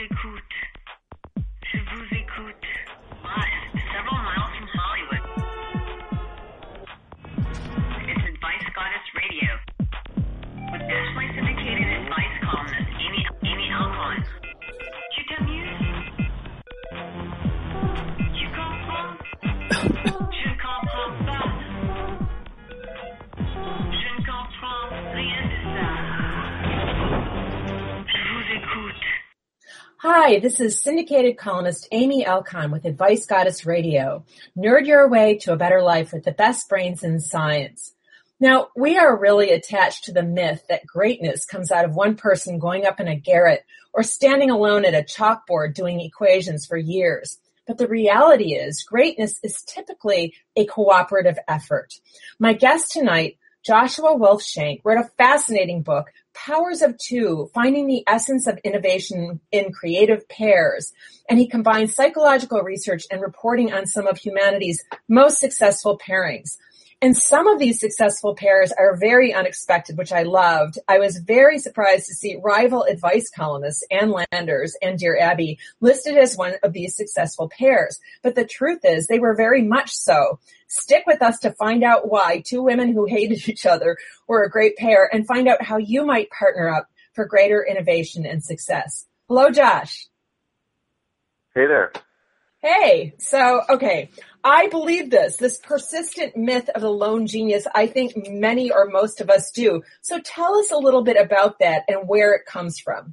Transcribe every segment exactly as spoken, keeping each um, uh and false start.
écoute. Je vous écoute. Live, several miles from Hollywood. It's Advice Goddess Radio. With nationally syndicated advice columnist Amy, Amy Alcon. Tu t'amuses? Tu comprends? Je ne comprends pas. Je ne comprends rien de ça. Je vous écoute. Hi, this is syndicated columnist Amy Alcon with Advice Goddess Radio. Nerd your way to a better life with the best brains in science. Now, we are really attached to the myth that greatness comes out of one person going up in a garret or standing alone at a chalkboard doing equations for years. But the reality is, greatness is typically a cooperative effort. My guest tonight, Joshua Wolfshank, wrote a fascinating book, Powers of Two, Finding the Essence of Innovation in Creative Pairs. And he combines psychological research and reporting on some of humanity's most successful pairings. And some of these successful pairs are very unexpected, which I loved. I was very surprised to see rival advice columnists Ann Landers and Dear Abby listed as one of these successful pairs. But the truth is they were very much so. Stick with us to find out why two women who hated each other were a great pair and find out how you might partner up for greater innovation and success. Hello, Josh. Hey there. Hey, so, okay, I believe this, this persistent myth of the lone genius. I think many or most of us do. So tell us a little bit about that and where it comes from.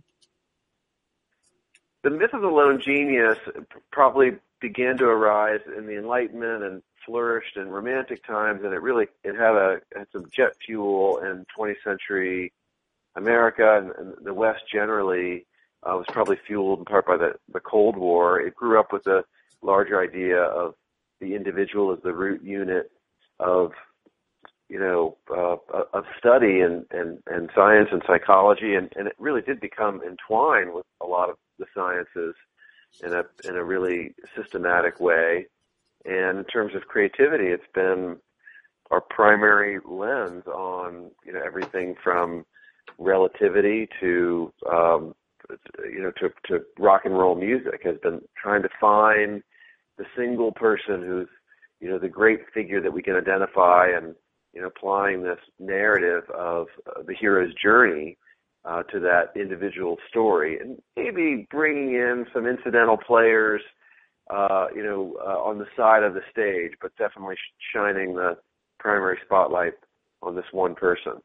The myth of the lone genius probably began to arise in the Enlightenment and flourished in Romantic times, and it really, it had a, had some jet fuel in twentieth century America and, and the West generally. Uh, was probably fueled in part by the, the Cold War. It grew up with the larger idea of the individual as the root unit of, you know, uh, of study and, and, and science and psychology, and, and it really did become entwined with a lot of the sciences in a in a really systematic way. And in terms of creativity, it's been our primary lens on, you know, everything from relativity to um, you know, to, to rock and roll music, has been trying to find the single person who's, you know, the great figure that we can identify, and, you know, applying this narrative of uh, the hero's journey uh, to that individual story, and maybe bringing in some incidental players, uh, you know, uh, on the side of the stage, but definitely shining the primary spotlight on this one person.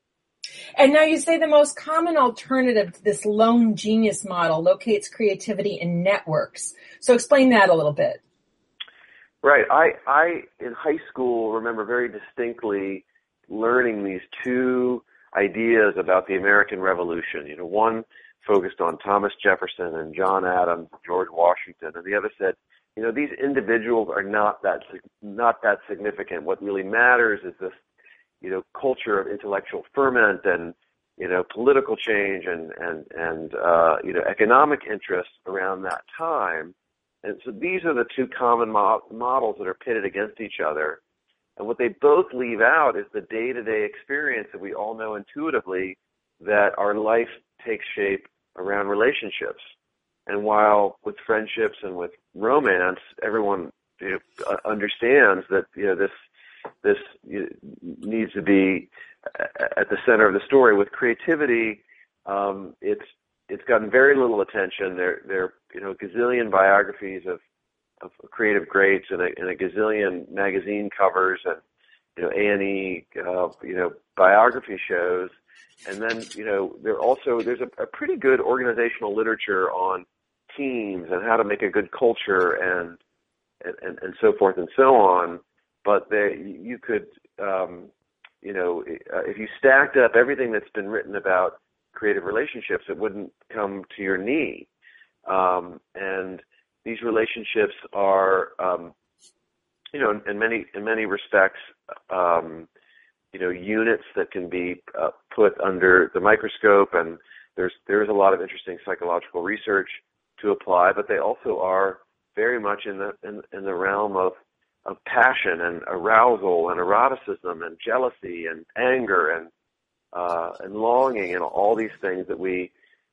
And now you say the most common alternative to this lone genius model locates creativity in networks. So explain that a little bit. Right. I, I in high school, remember very distinctly learning these two ideas about the American Revolution. You know, one focused on Thomas Jefferson and John Adams, George Washington, and the other said, you know, these individuals are not that not that significant. What really matters is this, you know, culture of intellectual ferment and, you know, political change and, and, and, uh, you know, economic interests around that time. And so these are the two common mo- models that are pitted against each other. And what they both leave out is the day-to-day experience that we all know intuitively, that our life takes shape around relationships. And while with friendships and with romance, everyone, you know, understands that, you know, this, this needs to be at the center of the story. With creativity, um, it's it's gotten very little attention. There, there, you know, a gazillion biographies of, of creative greats, and a, and a gazillion magazine covers, and, you know, A and E, uh, you know, biography shows. And then, you know, there also there's a, a pretty good organizational literature on teams and how to make a good culture, and and, and so forth and so on. But there, you could, um, you know, if you stacked up everything that's been written about creative relationships, it wouldn't come to your knee. Um, and these relationships are, um, you know, in, in many in many respects, um, you know, units that can be uh, put under the microscope. And there's there's a lot of interesting psychological research to apply, but they also are very much in the in, in the realm of of passion and arousal and eroticism and jealousy and anger and uh, and longing, and all these things that we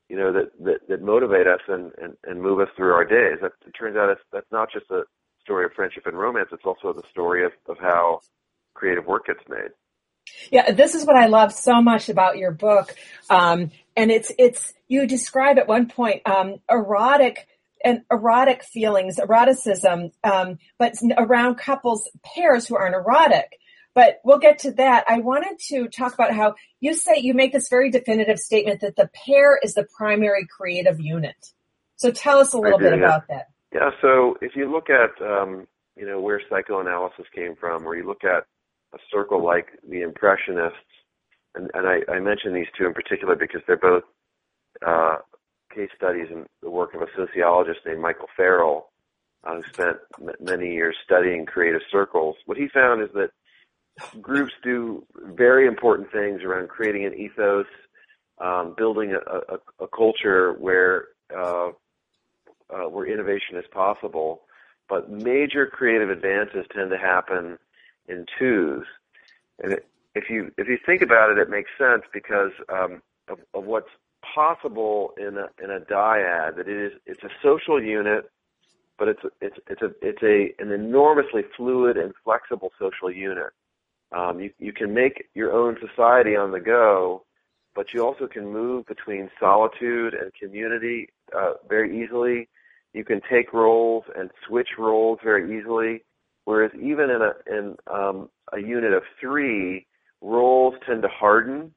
you know, that, that, that motivate us and, and, and move us through our days. That, it turns out it's, that's not just a story of friendship and romance. It's also the story of, of how creative work gets made. Yeah, this is what I love so much about your book. Um, and it's, it's, you describe at one point, um, erotic and erotic feelings, eroticism, um, but around couples, pairs who aren't erotic. But we'll get to that. I wanted to talk about how you say, you make this very definitive statement that the pair is the primary creative unit. So tell us a little do, bit yeah. about that. Yeah, so if you look at, um, you know, where psychoanalysis came from, or you look at a circle like the Impressionists, and, and I, I mention these two in particular because they're both uh, case studies in the work of a sociologist named Michael Farrell, uh, who spent m- many years studying creative circles. What he found is that groups do very important things around creating an ethos, um, building a, a, a culture where uh, uh, where innovation is possible. But major creative advances tend to happen in twos, and it, if you if you think about it, it makes sense because um, of, of what's possible in a in a dyad. That it is it's a social unit, but it's it's it's a it's a an enormously fluid and flexible social unit. Um, you, you can make your own society on the go, but you also can move between solitude and community uh, very easily. You can take roles and switch roles very easily, whereas even in a in um, a unit of three, roles tend to harden,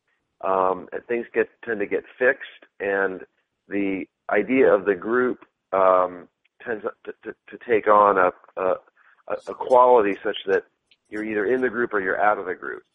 um, and things get tend to get fixed, and the idea of the group um, tends to, to, to take on a, a a quality such that you're either in the group or you're out of the group.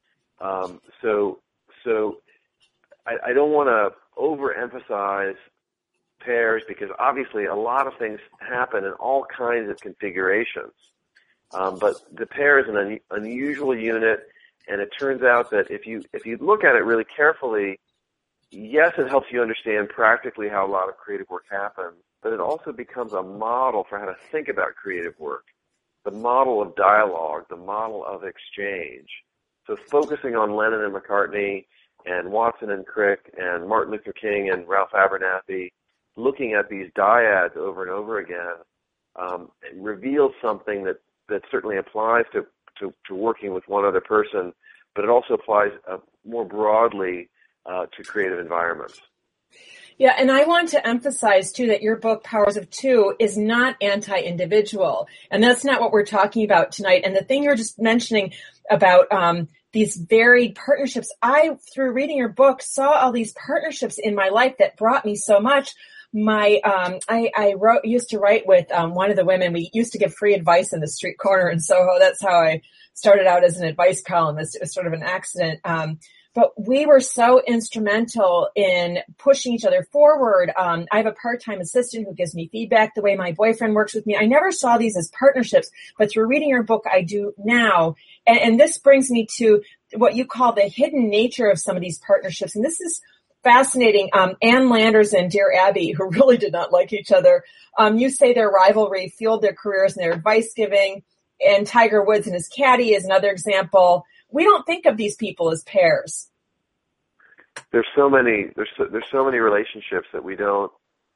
Um, so, so I, I don't want to overemphasize pairs because obviously a lot of things happen in all kinds of configurations. Um, but the pair is an un, unusual unit, and it turns out that if you if you look at it really carefully, yes, it helps you understand practically how a lot of creative work happens, but it also becomes a model for how to think about creative work. The model of dialogue, the model of exchange. So focusing on Lennon and McCartney and Watson and Crick and Martin Luther King and Ralph Abernathy, looking at these dyads over and over again, um, it reveals something that, that certainly applies to, to, to working with one other person, but it also applies uh, more broadly uh, to creative environments. Yeah, and I want to emphasize, too, that your book, Powers of Two, is not anti-individual. And that's not what we're talking about tonight. And the thing you're just mentioning about um, these varied partnerships, I, through reading your book, saw all these partnerships in my life that brought me so much. My, um, I, I wrote, used to write with um, one of the women. We used to give free advice in the street corner in Soho. That's how I started out as an advice columnist. It was sort of an accident. Um, But we were so instrumental in pushing each other forward. Um, I have a part-time assistant who gives me feedback the way my boyfriend works with me. I never saw these as partnerships, but through reading your book, I do now. And, and this brings me to what you call the hidden nature of some of these partnerships. And this is fascinating. Um, Ann Landers and Dear Abby, who really did not like each other, um, you say their rivalry fueled their careers and their advice giving. And Tiger Woods and his caddy is another example. We don't think of these people as pairs. There's so many. There's so, there's so many relationships that we don't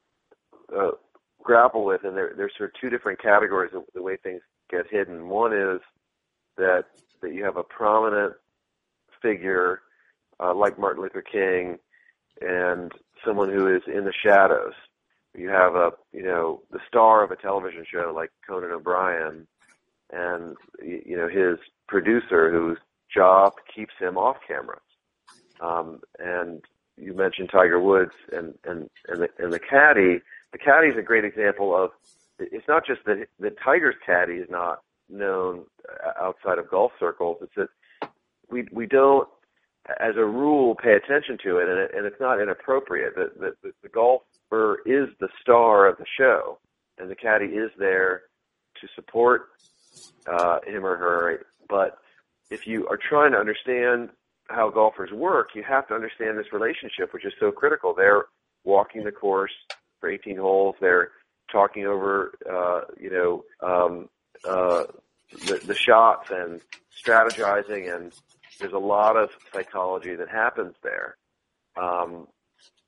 uh, grapple with, and there, there's sort of two different categories of the way things get hidden. One is that that you have a prominent figure uh, like Martin Luther King, and someone who is in the shadows. You have a you know the star of a television show like Conan O'Brien, and you know his producer whose job keeps him off camera. Um, and you mentioned Tiger Woods and, and, and, the, and the caddy. The caddy is a great example of, it's not just that, that Tiger's caddy is not known outside of golf circles. It's that we, we don't, as a rule, pay attention to it, and, it, and it's not inappropriate. The, the, the golfer is the star of the show, and the caddy is there to support uh, him or her. But if you are trying to understand how golfers work, you have to understand this relationship, which is so critical. They're walking the course for eighteen holes. They're talking over, uh, you know, um, uh, the, the shots and strategizing, and there's a lot of psychology that happens there. Um,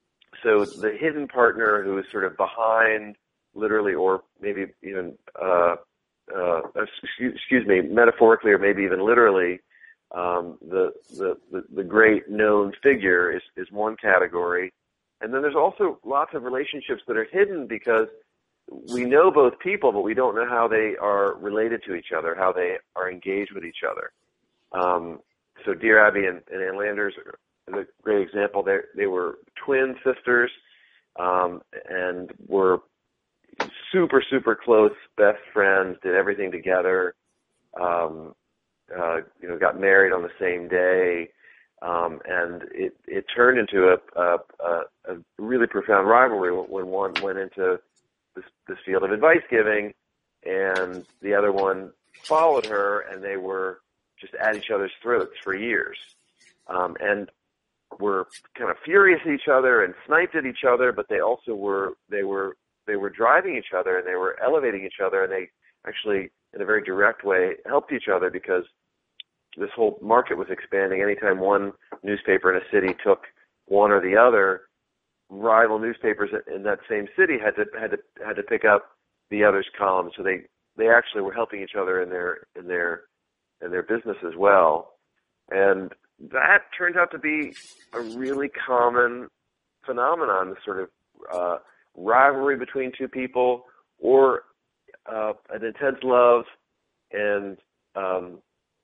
so the hidden partner who is sort of behind, literally, or maybe even, uh, uh, excuse, excuse me, metaphorically or maybe even literally, um, the, the, the, the great known figure is, is one category. And then there's also lots of relationships that are hidden because we know both people, but we don't know how they are related to each other, how they are engaged with each other. Um, so Dear Abby and, and Ann Landers are a great example. They they were twin sisters um, and were super, super close best friends, did everything together, um, uh, you know, got married on the same day. Um, and it, it turned into a, a, a, a really profound rivalry when one went into this, this field of advice giving, and the other one followed her, and they were just at each other's throats for years, um, and were kind of furious at each other and sniped at each other. But they also were they were they were driving each other, and they were elevating each other, and they actually, in a very direct way, helped each other because this whole market was expanding. Anytime one newspaper in a city took one or the other, rival newspapers in that same city had to had to had to pick up the other's columns. So they they actually were helping each other in their in their in their business as well. And that turned out to be a really common phenomenon, this sort of uh, rivalry between two people, or uh, an intense love and um,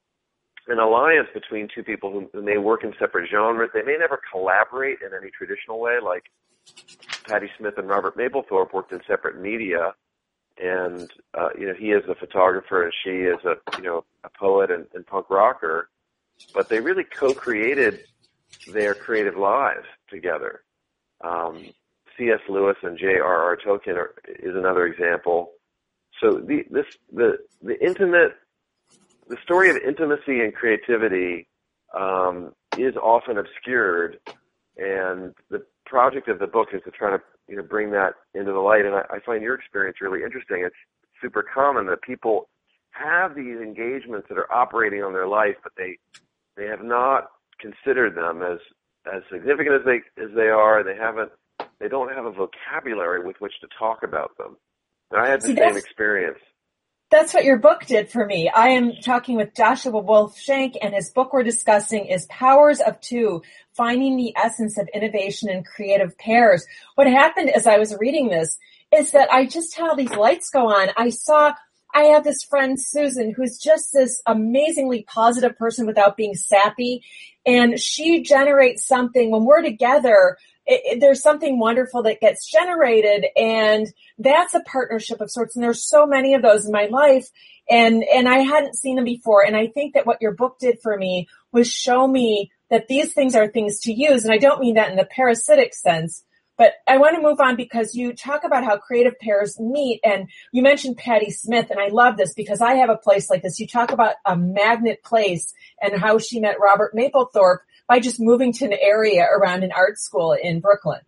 an alliance between two people who, who may work in separate genres. They may never collaborate in any traditional way, like Patti Smith and Robert Mapplethorpe worked in separate media, and uh, you know, he is a photographer and she is a you know a poet and, and punk rocker, but they really co-created their creative lives together. Um, C S Lewis and J R R Tolkien are, is another example. So the this the the intimate The story of intimacy and creativity um, is often obscured, and the project of the book is to try to you know bring that into the light. And I, I find your experience really interesting. It's super common that people have these engagements that are operating on their life, but they they have not considered them as as significant as they as they are. They haven't they don't have a vocabulary with which to talk about them. And I had the See, same experience. That's what your book did for me. I am talking with Joshua Wolf-Shank, and his book we're discussing is Powers of Two, Finding the Essence of Innovation in Creative Pairs. What happened as I was reading this is that I just had all these lights go on. I saw, I have this friend, Susan, who's just this amazingly positive person without being sappy, and she generates something when we're together. It, it, there's something wonderful that gets generated, and that's a partnership of sorts. And there's so many of those in my life, and and I hadn't seen them before. And I think that what your book did for me was show me that these things are things to use. And I don't mean that in the parasitic sense, but I want to move on because you talk about how creative pairs meet, and you mentioned Patti Smith, and I love this because I have a place like this. You talk about a magnet place and how she met Robert Mapplethorpe by just moving to an area around an art school in Brooklyn.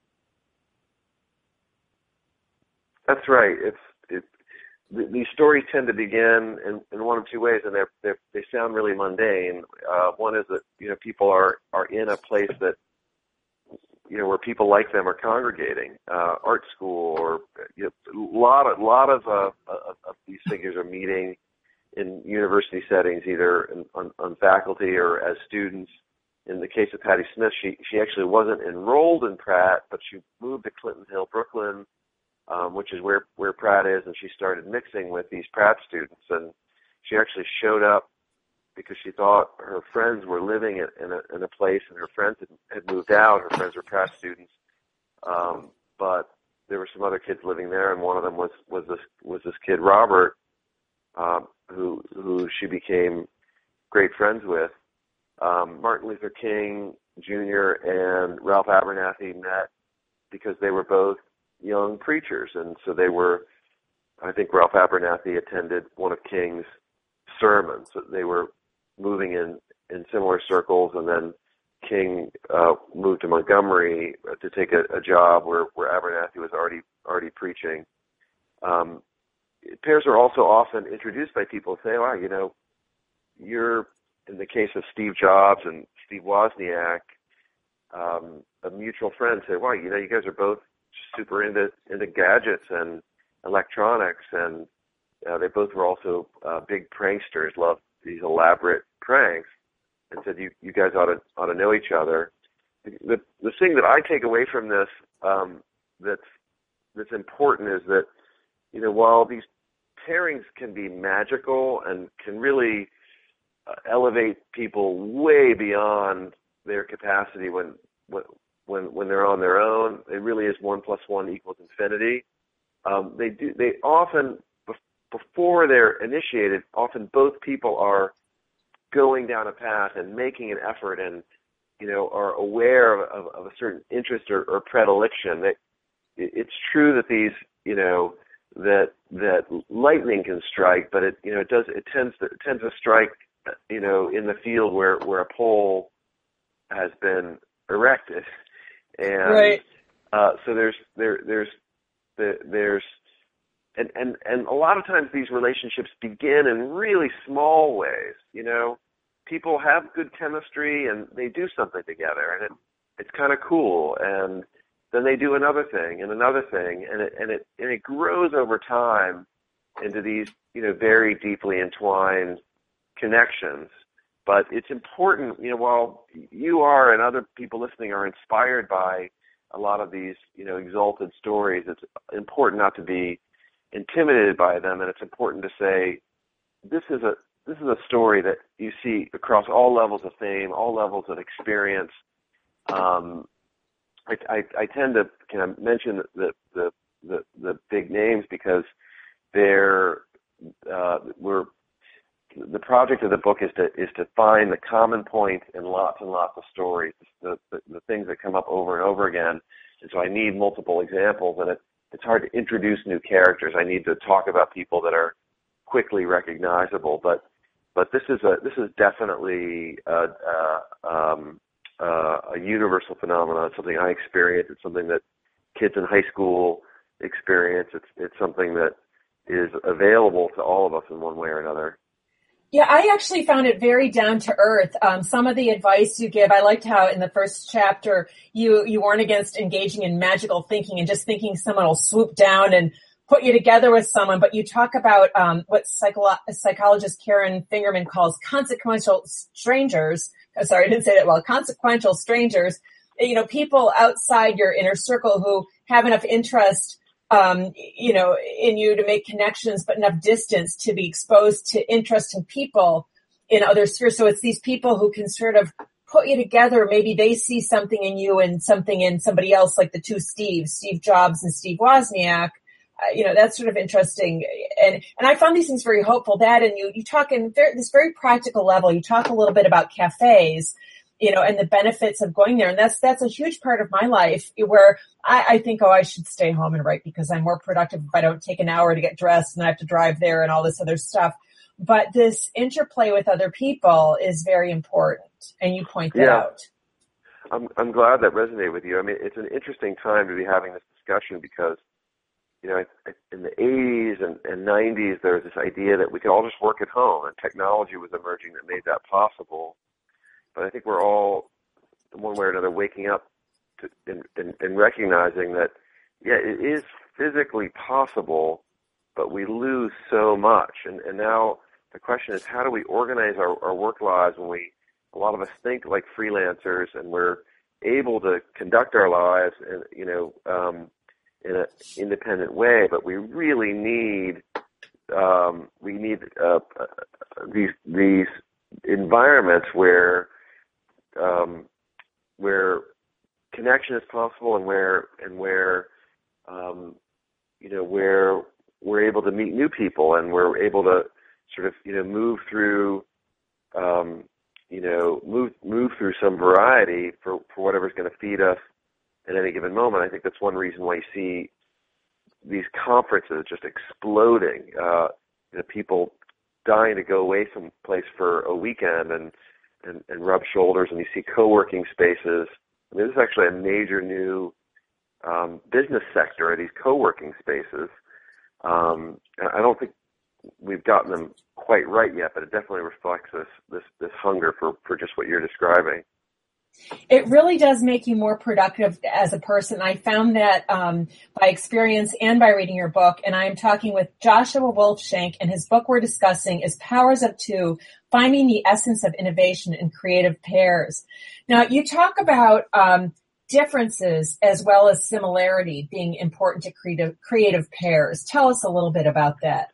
That's right. It's it, these stories tend to begin in, in one of two ways, and they're, they're, they sound really mundane. Uh, one is that you know people are, are in a place that you know where people like them are congregating, uh, art school, or you know, a lot of lot of, uh, of of these figures are meeting in university settings, either in, on, on faculty or as students. In the case of Patti Smith, she, she actually wasn't enrolled in Pratt, but she moved to Clinton Hill, Brooklyn, um, which is where, where Pratt is, and she started mixing with these Pratt students. And she actually showed up because she thought her friends were living in, in, a, in a place, and her friends had, had moved out. Her friends were Pratt students, um, but there were some other kids living there, and one of them was, was this was this kid Robert, um, who who she became great friends with. Um, Martin Luther King Junior and Ralph Abernathy met because they were both young preachers, and so they were, I think Ralph Abernathy attended one of King's sermons. So they were moving in, in similar circles, and then King uh, moved to Montgomery to take a, a job where, where Abernathy was already already preaching. Um, pairs are also often introduced by people who say, wow, you know, you're, in the case of Steve Jobs and Steve Wozniak, um, a mutual friend say, "Wow, you know, you guys are both super into into gadgets and electronics," and uh, they both were also uh, big pranksters, loved these elaborate pranks, and said, "You you guys ought to ought to know each other." The the thing that I take away from this um, that's that's important is that, you know, while these pairings can be magical and can really uh, elevate people way beyond their capacity when when when they're on their own, it really is one plus one equals infinity. Um, they do they often before they're initiated, often both people are going down a path and making an effort and, you know, are aware of, of, of a certain interest or, or predilection. That it's true that these, you know, that that lightning can strike, but it, you know, it does it tends to it tends to strike, you know, in the field where, where a pole has been erected, and right. uh, so there's there there's the, there's and, and and a lot of times these relationships begin in really small ways. You know, people have good chemistry and they do something together, and it it's kind of cool, and then they do another thing and another thing, and it and it and it grows over time into these, you know, very deeply entwined connections. But it's important, you know, while you are and other people listening are inspired by a lot of these, you know, exalted stories, it's important not to be intimidated by them, and it's important to say this is a this is a story that you see across all levels of fame, all levels of experience. Um, I, I, I tend to kind of mention the the, the, the big names because they're uh, we're the project of the book is to is to find the common point in lots and lots of stories, the, the the things that come up over and over again. And so I need multiple examples, and it, it's hard to introduce new characters. I need to talk about people that are quickly recognizable. But but this is a this is definitely a, a, um, a, a universal phenomenon. It's something I experience. It's something that kids in high school experience. It's it's something that is available to all of us in one way or another. Yeah, I actually found it very down to earth. Um, some of the advice you give, I liked how in the first chapter you, you warn against engaging in magical thinking and just thinking someone will swoop down and put you together with someone. But you talk about um, what psycholo- psychologist Karen Fingerman calls consequential strangers. Oh, sorry, I didn't say that well. Consequential strangers. You know, people outside your inner circle who have enough interest Um, you know, in you to make connections, but enough distance to be exposed to interesting people in other spheres. So it's these people who can sort of put you together. Maybe they see something in you and something in somebody else, like the two Steves, Steve Jobs and Steve Wozniak. Uh, you know, that's sort of interesting. And, and I found these things very hopeful. That, and you, you talk in very, this very practical level. You talk a little bit about cafes, you know, and the benefits of going there. And that's, that's a huge part of my life where I, I think, oh, I should stay home and write because I'm more productive if I don't take an hour to get dressed and I have to drive there and all this other stuff. But this interplay with other people is very important. And you point that yeah. out. I'm, I'm glad that resonated with you. I mean, it's an interesting time to be having this discussion because, you know, in the eighties and, and nineties, there was this idea that we could all just work at home, and technology was emerging that made that possible. But I think we're all, in one way or another, waking up to, and, and, and recognizing that, yeah, it is physically possible, but we lose so much. And, and now the question is, how do we organize our, our work lives when we, a lot of us think like freelancers, and we're able to conduct our lives, in, you know, um, in an independent way, but we really need, um, we need uh, these these environments where Um, where connection is possible, and where and where um, you know where we're able to meet new people, and we're able to sort of you know move through um, you know move move through some variety for, for whatever's going to feed us at any given moment. I think that's one reason why you see these conferences just exploding. Uh, you know, people dying to go away someplace for a weekend and And, and rub shoulders, and you see co-working spaces. I mean, this is actually a major new um, business sector, are these co-working spaces. Um, I don't think we've gotten them quite right yet, but it definitely reflects this this, this hunger for, for just what you're describing. It really does make you more productive as a person. I found that um, by experience and by reading your book. And I am talking with Joshua Wolfshank, and his book we're discussing is Powers of Two, Finding the Essence of Innovation in Creative Pairs. Now, you talk about um, differences as well as similarity being important to creative, creative pairs. Tell us a little bit about that.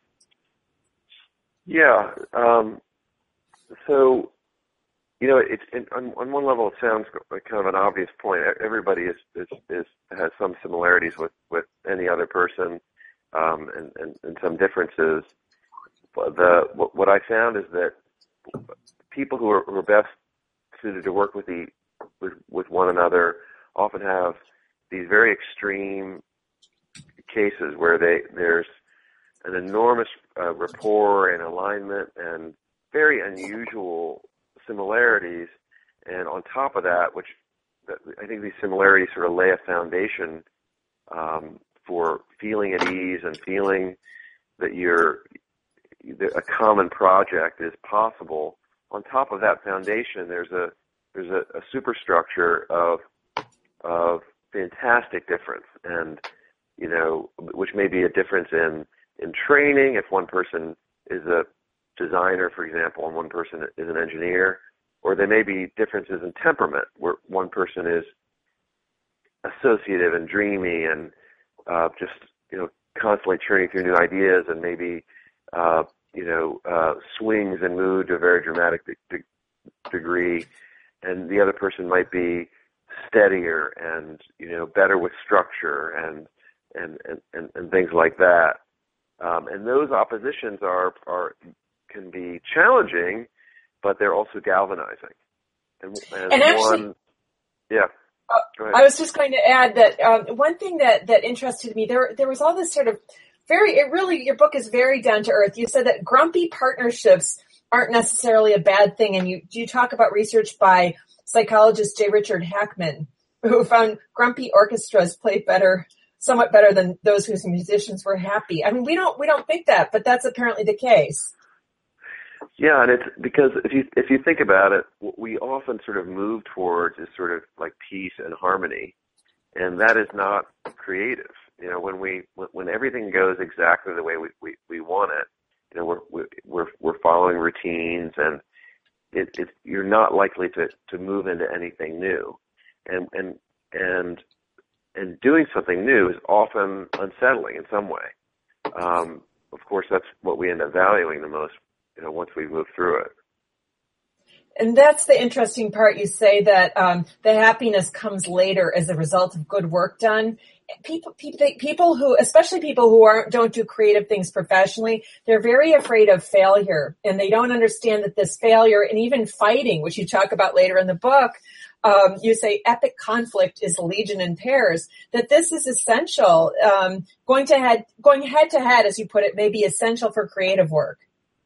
Yeah. Um, so, you know, it's it, on, on one level it sounds like kind of an obvious point. Everybody is, is, is has some similarities with, with any other person, um, and, and, and some differences. But the what, what I found is that people who are, who are best suited to work with the with, with one another often have these very extreme cases where they there's an enormous uh, rapport and alignment and very unusual similarities, and on top of that, which I think these similarities sort of lay a foundation um, for feeling at ease and feeling that you're that a common project is possible. On top of that foundation, there's a there's a, a superstructure of of fantastic difference, and you know, which may be a difference in in training. If one person is a designer, for example, and one person is an engineer, or there may be differences in temperament, where one person is associative and dreamy and uh, just you know constantly churning through new ideas, and maybe uh, you know uh, swings in mood to a very dramatic de- de- degree, and the other person might be steadier and you know better with structure and and and, and, and things like that. Um, and those oppositions are are can be challenging, but they're also galvanizing. And, and, and actually, one, yeah. Uh, I was just going to add that um, one thing that, that interested me, there there was all this sort of very, it really, your book is very down to earth. You said that grumpy partnerships aren't necessarily a bad thing, and you you talk about research by psychologist J. Richard Hackman, who found grumpy orchestras played better, somewhat better than those whose musicians were happy. I mean, we don't we don't think that, but that's apparently the case. Yeah, and it's because if you if you think about it, what we often sort of move towards is sort of like peace and harmony, and that is not creative. You know, when we when everything goes exactly the way we, we, we want it, you know, we're we're we're following routines, and it, it you're not likely to, to move into anything new, and and and and doing something new is often unsettling in some way. Um, of course, that's what we end up valuing the most. You know, once we move through it. And that's the interesting part. You say that um, the happiness comes later as a result of good work done. People, people, people who, especially people who aren't, don't do creative things professionally, they're very afraid of failure, and they don't understand that this failure and even fighting, which you talk about later in the book, um, you say epic conflict is legion in pairs. That this is essential. Um, going to head, going head to head, as you put it, may be essential for creative work.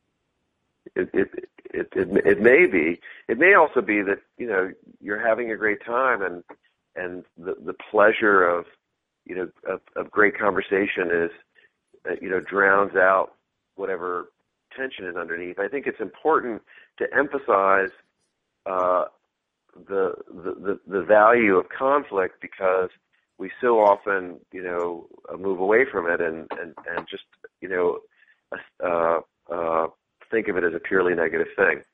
It, it it it it may be. It may also be that you know you're having a great time, and and the the pleasure of you know of, of great conversation is uh, you know drowns out whatever tension is underneath. I think it's important to emphasize uh, the, the the the value of conflict, because we so often you know move away from it and and and just you know uh uh think of it as a purely negative thing.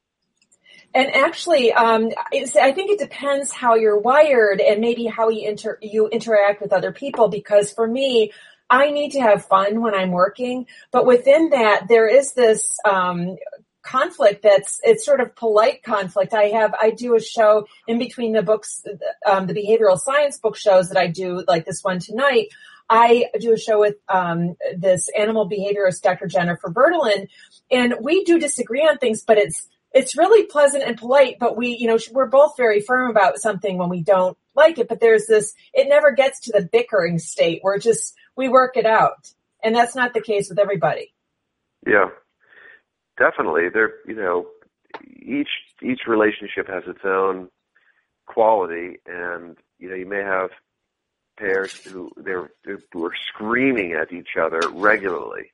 And actually, um, it's, I think it depends how you're wired and maybe how you, inter, you interact with other people, because for me, I need to have fun when I'm working, but within that, there is this um, conflict that's, it's sort of polite conflict. I have, I do a show in between the books, um, the behavioral science book shows that I do, like this one tonight. I do a show with um, this animal behaviorist, Doctor Jennifer Bertolin, and we do disagree on things, but it's it's really pleasant and polite. But we, you know, we're both very firm about something when we don't like it. But there's this; it never gets to the bickering state. We're just we work it out, and that's not the case with everybody. Yeah, definitely. There, you know, each each relationship has its own quality, and you know, you may have pairs who they're who are screaming at each other regularly.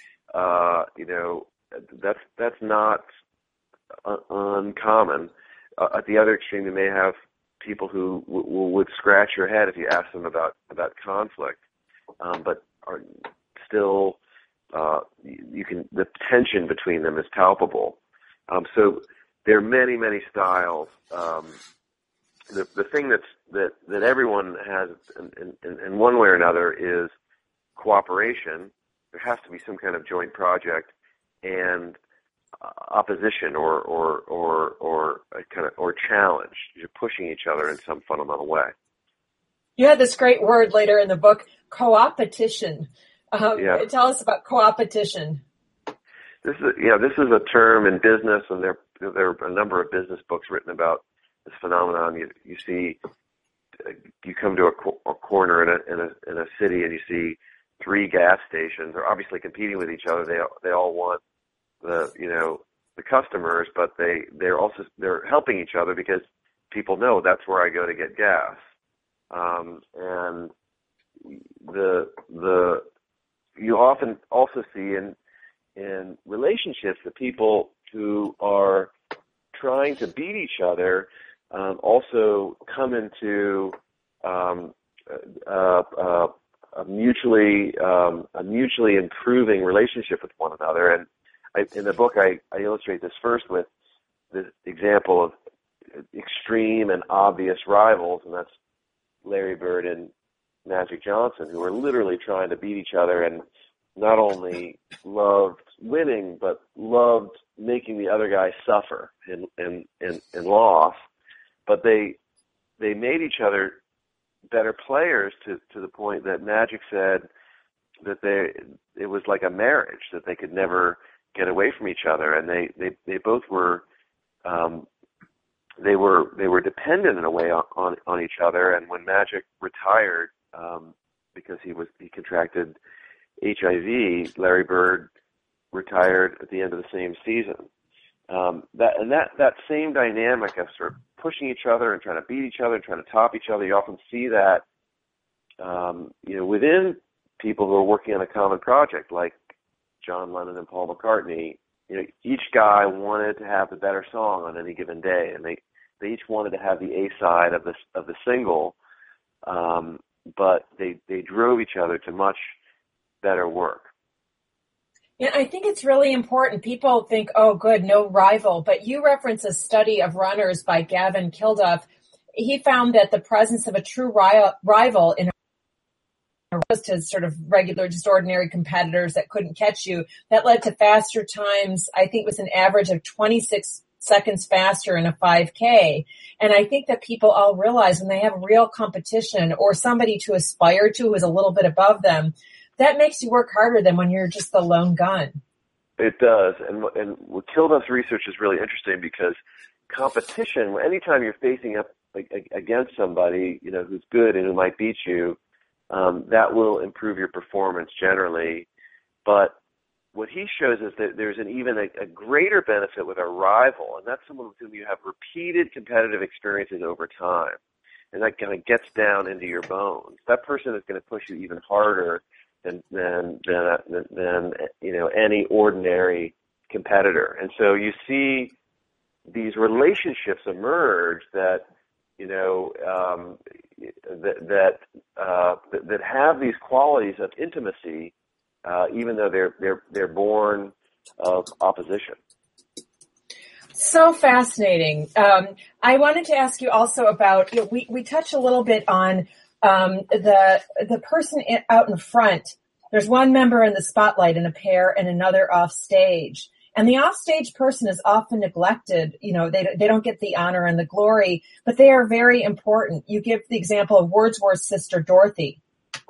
Uh, you know, that's that's not uh, uncommon. uh, at the other extreme, you may have people who w- w- would scratch your head if you ask them about, about conflict, um, but are still, uh, you, you can, the tension between them is palpable. Um, so there are many, many styles. Um, the, the thing that's, that, that everyone has in, in, in one way or another is cooperation. There has to be some kind of joint project, and uh, opposition or, or, or, or a kind of, or challenge. You're pushing each other in some fundamental way. You had this great word later in the book, coopetition. Um, yeah. Tell us about coopetition. This is, you know, this is a term in business, and there, there are a number of business books written about this phenomenon. You, you see, you come to a, co- a corner in a, in a, in a city, and you see three gas stations. They're obviously competing with each other. They, they all want the, you know, the customers, but they, they're also, they're helping each other because people know that's where I go to get gas. Um, and the, the, you often also see in, in relationships that people who are trying to beat each other, um, also come into, um, uh, uh, a mutually, um, a mutually improving relationship with one another. And I, in the book, I, I illustrate this first with the example of extreme and obvious rivals, and that's Larry Bird and Magic Johnson, who are literally trying to beat each other and not only loved winning, but loved making the other guy suffer and, and, and, and loss. But they, they made each other better players to, to the point that Magic said that they, it was like a marriage, that they could never get away from each other. And they, they, they both were, um, they were, they were dependent in a way on, on, on each other. And when Magic retired, um, because he was, he contracted H I V, Larry Bird retired at the end of the same season. Um, that, and that, that same dynamic of sort of pushing each other and trying to beat each other and trying to top each other, you often see that, um, you know, within people who are working on a common project, like John Lennon and Paul McCartney. You know, each guy wanted to have the better song on any given day, and they, they each wanted to have the A side of the, of the single, um, but they, they drove each other to much better work. Yeah, I think it's really important. People think, oh, good, no rival. But you reference a study of runners by Gavin Kilduff. He found that the presence of a true ri- rival in opposed to sort of regular, just ordinary competitors that couldn't catch you, that led to faster times. I think it was an average of twenty-six seconds faster in a five K. And I think that people all realize when they have real competition or somebody to aspire to who is a little bit above them, that makes you work harder than when you're just the lone gun. It does. And, and Kilduff's research is really interesting because competition, anytime you're facing up against somebody, you know, who's good and who might beat you, um, that will improve your performance generally. But what he shows is that there's an even a, a greater benefit with a rival, and that's someone with whom you have repeated competitive experiences over time. And that kind of gets down into your bones. That person is going to push you even harder than, than, than, than, you know, any ordinary competitor. And so you see these relationships emerge that, you know, um, that, that, uh, that have these qualities of intimacy, uh, even though they're, they're, they're born of opposition. So fascinating. Um, I wanted to ask you also about, you know, we, we touched a little bit on um, the the person in, out in front. There's one member in the spotlight in a pair and another off stage. And the offstage person is often neglected. You know, they they don't get the honor and the glory, but they are very important. You give the example of Wordsworth's sister Dorothy.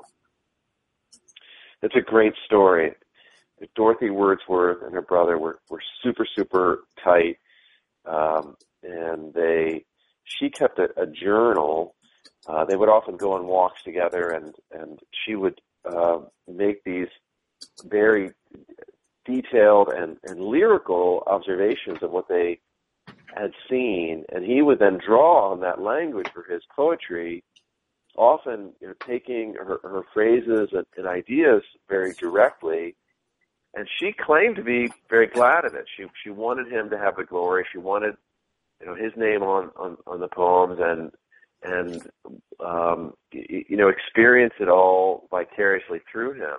It's a great story. Dorothy Wordsworth and her brother were, were super, super tight. Um, and they, she kept a, a journal. Uh, they would often go on walks together, and, and she would, uh, make these very detailed and, and lyrical observations of what they had seen. And he would then draw on that language for his poetry, often, you know, taking her, her phrases and, and ideas very directly. And she claimed to be very glad of it. She she wanted him to have the glory. She wanted you know, his name on, on, on the poems and, and, um, you, you know, experience it all vicariously through him.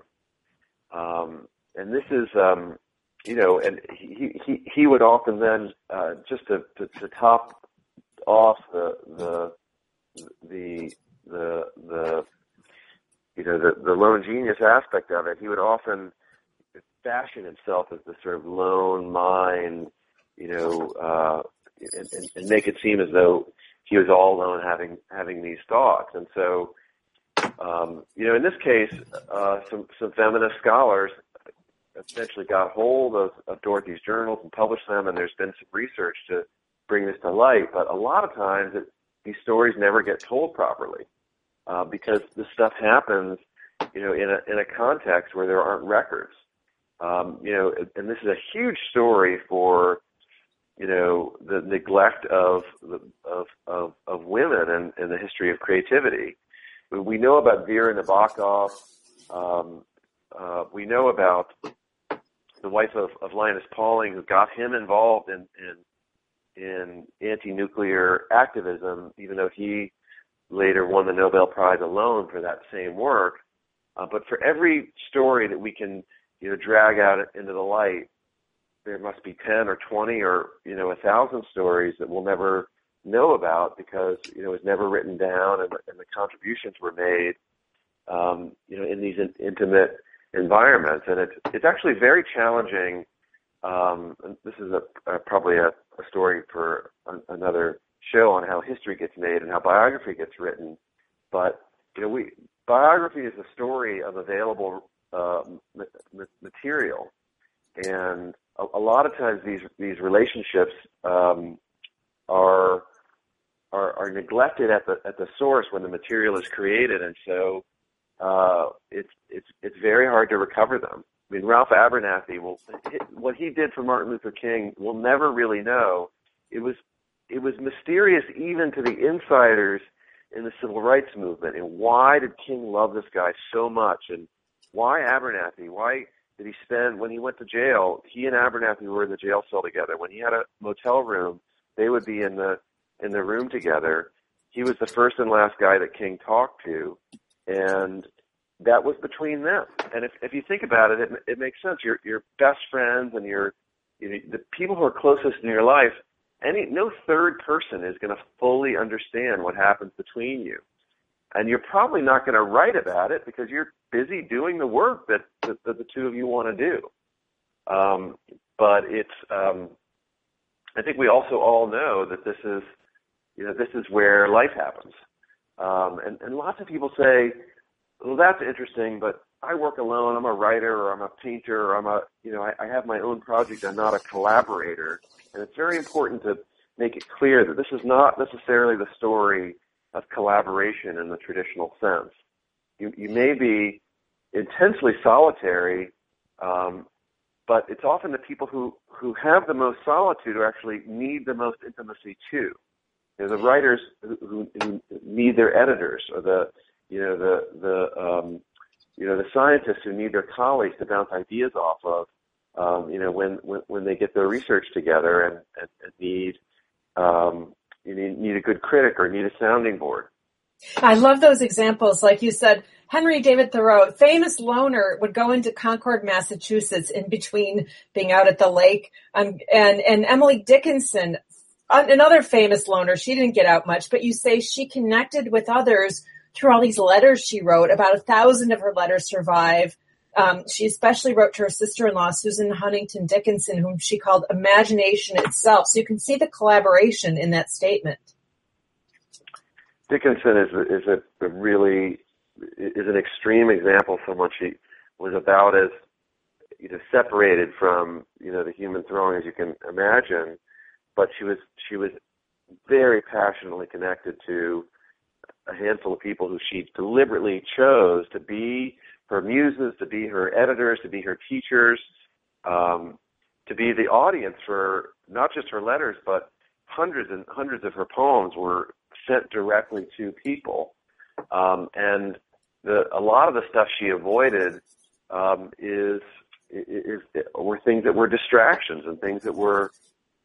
Um, and this is, um, you know, and he, he, he would often then, uh, just to, to, to top off the, the, the, the, the, you know, the, the lone genius aspect of it, he would often fashion himself as the sort of lone mind, you know, uh, and, and, and make it seem as though he was all alone having, having these thoughts. And so, um, you know, in this case, uh, some, some feminist scholars essentially got hold of, of Dorothy's journals and published them, and there's been some research to bring this to light. But a lot of times it, these stories never get told properly, uh, because this stuff happens, you know, in a, in a context where there aren't records. Um, you know, and this is a huge story for, you know, the neglect of, of, of, of women and, and the history of creativity. We know about Vera Nabokov. Um, uh, we know about the wife of, of Linus Pauling, who got him involved in, in, in anti-nuclear activism, even though he later won the Nobel Prize alone for that same work. Uh, but for every story that we can, you know, drag out into the light, there must be ten or twenty or, you know, a thousand stories that we'll never know about because, you know, it was never written down and, and the contributions were made, um, you know, in these in, intimate environments. And it's, it's actually very challenging. Um, and this is a, a probably a, a story for an, another show on how history gets made and how biography gets written. But, you know, we, biography is a story of available uh, ma- material. And a, a lot of times these, these relationships, um, are, are, are neglected at the, at the source when the material is created. And so, uh, it's, it's, it's very hard to recover them. I mean, Ralph Abernathy will, what he did for Martin Luther King, we'll never really know. It was, it was mysterious even to the insiders in the civil rights movement. And why did King love this guy so much? And why Abernathy? Why did he spend, when he went to jail, he and Abernathy were in the jail cell together. When he had a motel room, they would be in the, in the room together. He was the first and last guy that King talked to. And that was between them. And if, if you think about it, it, it makes sense. Your, your best friends and your, you know, the people who are closest in your life, any, no third person is going to fully understand what happens between you. And you're probably not going to write about it because you're busy doing the work that, that, that the two of you want to do. Um, but it's, um, I think we also all know that this is, you know, this is where life happens. Um, and, and lots of people say, well, that's interesting, but I work alone. I'm a writer or I'm a painter or I'm a, you know, I, I have my own project. I'm not a collaborator. And it's very important to make it clear that this is not necessarily the story of collaboration in the traditional sense. You, you may be intensely solitary, um, but it's often the people who, who have the most solitude who actually need the most intimacy too. You know, the writers who, who, who need their editors, or the, you know, the, the, um, you know, the scientists who need their colleagues to bounce ideas off of, um, you know, when, when, when they get their research together and, and, and need, um, you need, need a good critic or need a sounding board. I love those examples. Like you said, Henry David Thoreau, famous loner, would go into Concord, Massachusetts in between being out at the lake. Um, and, and Emily Dickinson, another famous loner, she didn't get out much, but you say she connected with others through all these letters she wrote. About a thousand of her letters survive. Um, she especially wrote to her sister-in-law, Susan Huntington Dickinson, whom she called imagination itself. So you can see the collaboration in that statement. Dickinson is a, is a, a really is an extreme example of someone. She was about as, you know, separated from, you know, the human throng as you can imagine, but she was she was very passionately connected to a handful of people who she deliberately chose to be her muses, to be her editors, to be her teachers, um, to be the audience for not just her letters, but hundreds and hundreds of her poems were sent directly to people. Um, and the, a lot of the stuff she avoided um, is, is, is were things that were distractions and things that were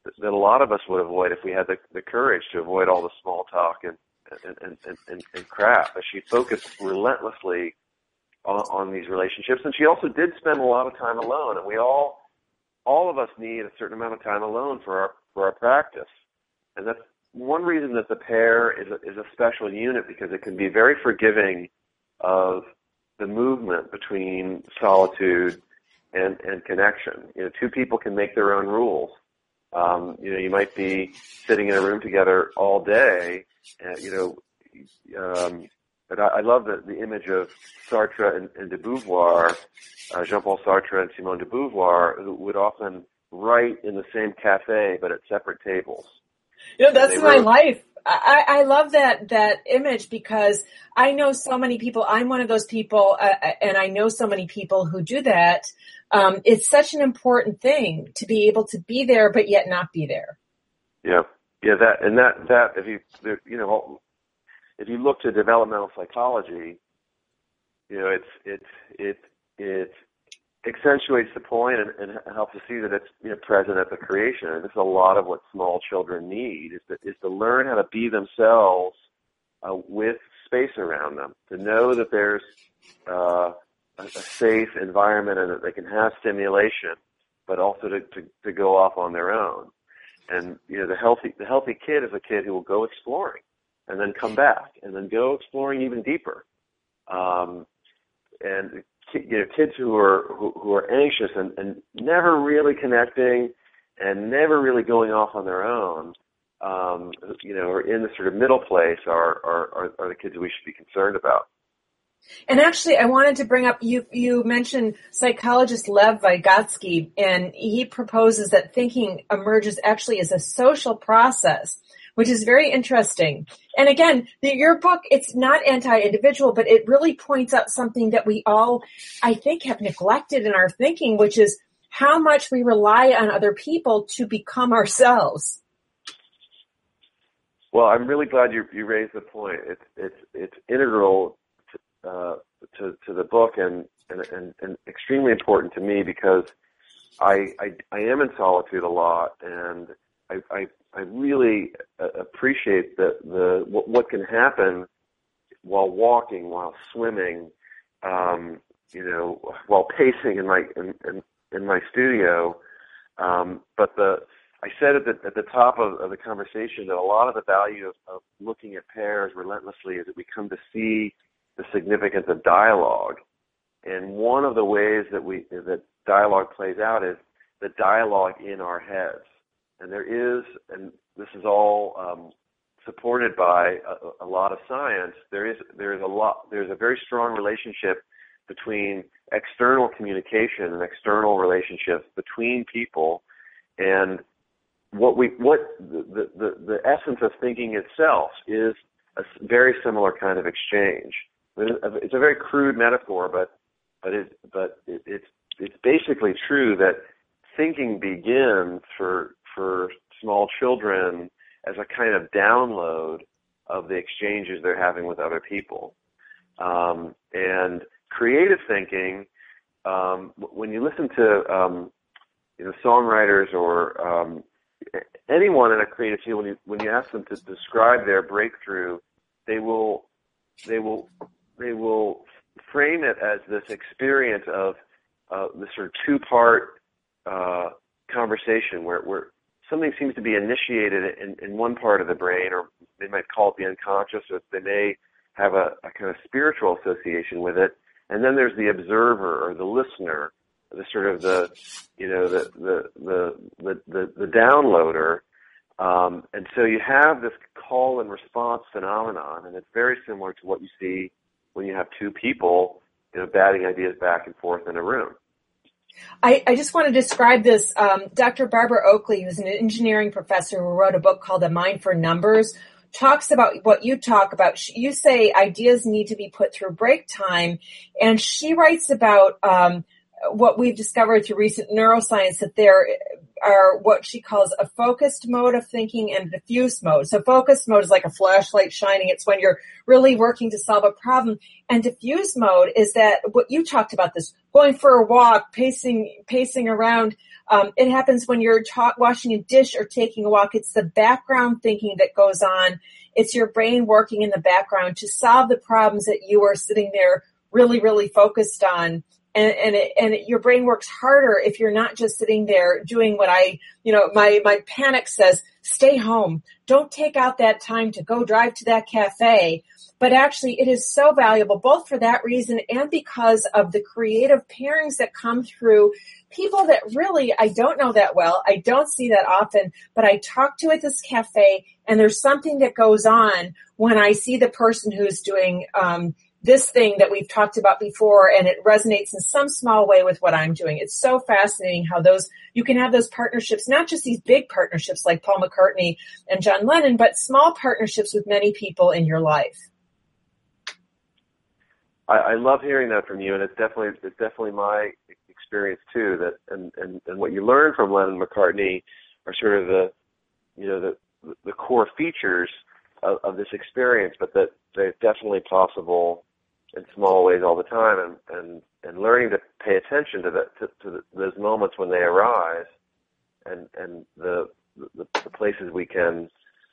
that a lot of us would avoid if we had the, the courage to avoid all the small talk and and and, and, and crap. But she focused relentlessly on, on these relationships, and she also did spend a lot of time alone. And we all, all of us need a certain amount of time alone for our for our practice, and that's one reason that the pair is a, is a special unit, because it can be very forgiving of the movement between solitude and, and connection. You know, two people can make their own rules. Um, you know, you might be sitting in a room together all day, and, you know, um, but I, I love the, the image of Sartre and, and de Beauvoir, uh, Jean-Paul Sartre and Simone de Beauvoir, who would often write in the same cafe but at separate tables. You know, that's my life. I, I love that, that image, because I know so many people. I'm one of those people, uh, and I know so many people who do that. Um, it's such an important thing to be able to be there, but yet not be there. Yeah. Yeah. That, and that, that, if you, you know, if you look to developmental psychology, you know, it's, it's, it, it accentuates the point and, and helps us see that it's, you know, present at the creation. And this is a lot of what small children need, is to, is to learn how to be themselves uh, with space around them, to know that there's uh, a, a safe environment and that they can have stimulation, but also to, to, to go off on their own. And, you know, the healthy, the healthy kid is a kid who will go exploring and then come back and then go exploring even deeper. Um, and you know, kids who are who, who are anxious and, and never really connecting and never really going off on their own, um, you know, or in the sort of middle place are, are, are the kids that we should be concerned about. And actually, I wanted to bring up, you you mentioned psychologist Lev Vygotsky, and he proposes that thinking emerges actually as a social process, which is very interesting. And again, the, your book, it's not anti-individual, but it really points out something that we all, I think, have neglected in our thinking, which is how much we rely on other people to become ourselves. Well, I'm really glad you, you raised the point. It's it's it's integral to, uh, to to the book and, and and and extremely important to me, because I I, I am in solitude a lot, and I I, I really appreciate the the what, what can happen while walking, while swimming, um, you know, while pacing in my in in, in my studio. Um, but the I said at the, at the top of, of the conversation that a lot of the value of, of looking at pairs relentlessly is that we come to see the significance of dialogue. And one of the ways that we that dialogue plays out is the dialogue in our heads. And there is, and this is all um, supported by a, a lot of science, there is there is a lot there's a very strong relationship between external communication and external relationships between people, and what we what the, the, the essence of thinking itself is a very similar kind of exchange. It's a very crude metaphor, but but it but it, it's it's basically true that thinking begins for for small children as a kind of download of the exchanges they're having with other people, um, and creative thinking. Um, when you listen to um, you know songwriters or um, anyone in a creative field, when you when you ask them to describe their breakthrough, they will they will they will frame it as this experience of uh, this sort of two-part uh, conversation where where something seems to be initiated in, in one part of the brain, or they might call it the unconscious, or they may have a, a kind of spiritual association with it, and then there's the observer or the listener, the sort of the, you know, the the the the, the, the downloader, um, and so you have this call and response phenomenon, and it's very similar to what you see when you have two people, you know, batting ideas back and forth in a room. I, I just want to describe this. Um, Doctor Barbara Oakley, who's an engineering professor who wrote a book called A Mind for Numbers, talks about what you talk about. You say ideas need to be put through break time, and she writes about um, what we've discovered through recent neuroscience, that there are what she calls a focused mode of thinking and a diffuse mode. So focused mode is like a flashlight shining. It's when you're really working to solve a problem. And diffuse mode is that what you talked about, this going for a walk, pacing, pacing around. Um, it happens when you're ta- washing a dish or taking a walk. It's the background thinking that goes on. It's your brain working in the background to solve the problems that you are sitting there really, really focused on. And, and, it, and it, your brain works harder if you're not just sitting there doing what I, you know, my, my panic says, stay home. Don't take out that time to go drive to that cafe. But actually, it is so valuable, both for that reason and because of the creative pairings that come through people that really I don't know that well. I don't see that often, but I talk to at this cafe, and there's something that goes on when I see the person who's doing um, this thing that we've talked about before, and it resonates in some small way with what I'm doing. It's so fascinating how those, you can have those partnerships, not just these big partnerships like Paul McCartney and John Lennon, but small partnerships with many people in your life. I, I love hearing that from you, and it's definitely it's definitely my experience too. That and, and, and what you learn from Lennon and McCartney are sort of the you know the the core features of, of this experience, but that they're definitely possible in small ways all the time, and, and, and learning to pay attention to that to, to the, those moments when they arise, and and the the, the places we can